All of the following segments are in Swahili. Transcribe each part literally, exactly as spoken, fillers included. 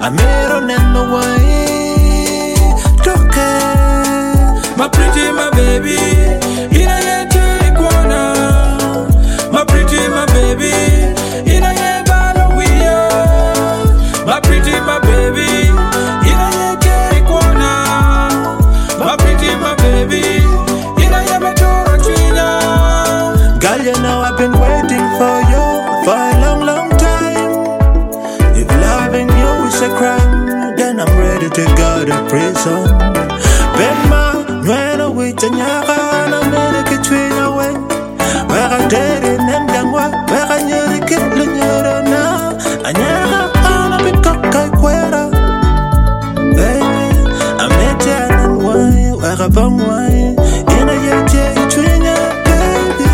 Amero neno wai toke. My pretty, my baby, ina yete iguana. My pretty, my baby, ina ye balawiya. My pretty, my baby, ina yete iguana. My pretty, my baby, ina ye metora china. Girl, you know I've been waiting for you for a long, long time. If loving you is a crime, then I'm ready to go to prison. Bema, nwena witanyaka na mere kitwina wen. Weka tere nendangwa, weka nyeri kitlu nyero na. Anyaka ana bikaka kwera. Baby, amete ananwai, weka pangwai. Ina yete itwinya, baby.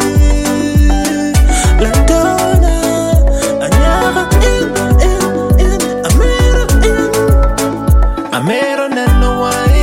Latona, anyaka in, in, in. Amero in. Amero neno wai.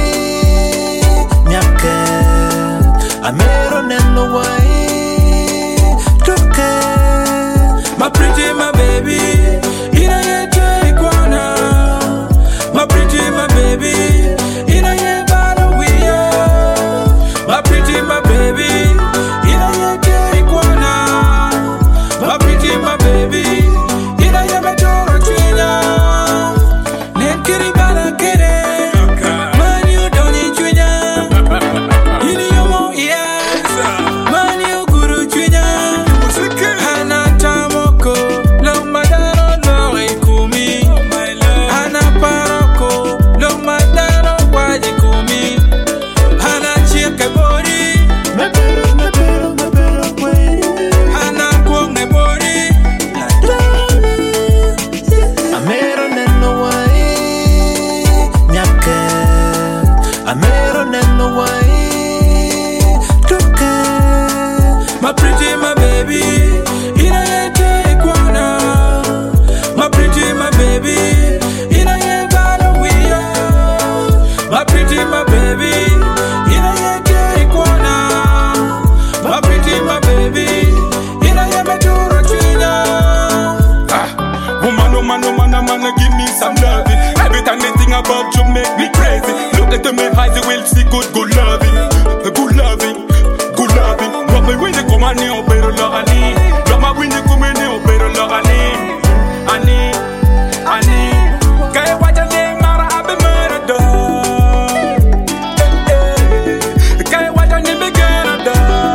Amero neno wai toke. My pretty, my baby, ina yete iguana. My pretty, my baby, ina ye balawiya. My pretty, my baby, ina yete iguana. My pretty, my baby, ina ye metora china. Nenkiri bala kere, man you don't need china. Ini yomo yes, man you guru china. Hana tamoko, long madaro no ikumi. Hana paroko, long madaro waji kumi. Hana chike bori, Mepero, mepero, mepero kwe. hana kuonge bori. Amero neno wai nyake. Amero neno wai toke. My pretty, my baby, ina yete iguana. My pretty, my baby, ina ye balawiya. My pretty, my baby, ina yete iguana. My pretty, my baby, ina ye metora china. Ah, woman, woman, woman, woman, give me some loving. Every time they think about you make me crazy. Look into my eyes, you will see good, good loving. Good loving, good loving. Drop me when you come on, you better love ani. Drop me when you come in, you better love ani. Ani, ani. Kaya wajan le mara abe murder. Kaya wajan le begana.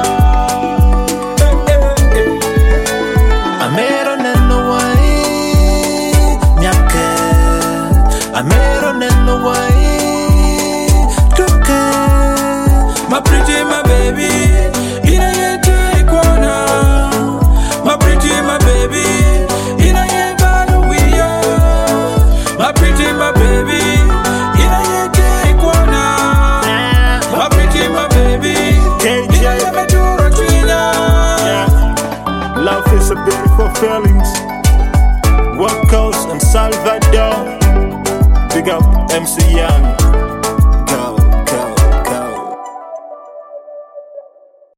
Amero neno wai nyake. Amero neno wai toke. My pretty, my baby, ina yete iguana. My pretty, my baby, ina ye balawiya. My pretty, my baby, ina yete iguana. My pretty, my baby, ina ye metora china. Love is a beautiful feelings. West Coast and Salvador. Big up M C Young.